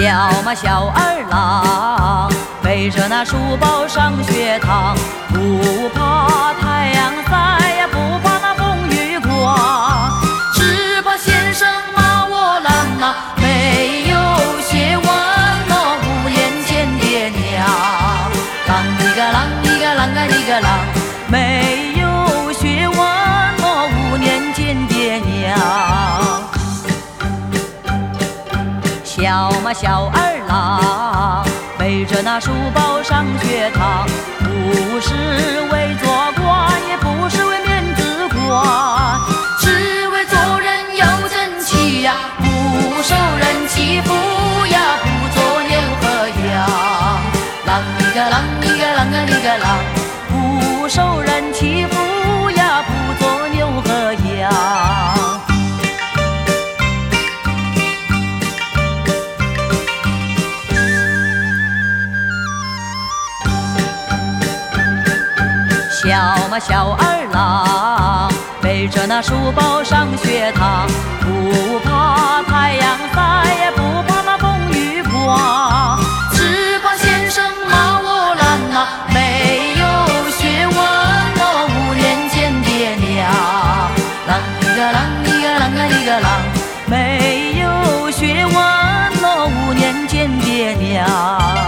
小二郎，背着那书包上学堂，不怕太阳晒呀，不怕那风雨刮，只怕先生骂我懒呐，没有学问哦，5年见爹娘。啷一个啷一个啷个一个啷，没有学问哦，5年见爹娘。小二郎，背着那书包上学堂，不是为做官，也不是为面子挂，只为做人有正气呀，不受人欺负呀，不做牛和羊。啷一个啷一个啷个一个啷，不受人欺负呀，不做牛和羊。小二郎，背着那书包上学堂，不怕太阳晒，也不怕那风雨刮，只怕先生骂我懒呐，没有学问哦，5年见爹娘。啷一个啷一个啷个一个啷，没有学问哦，5年见爹娘。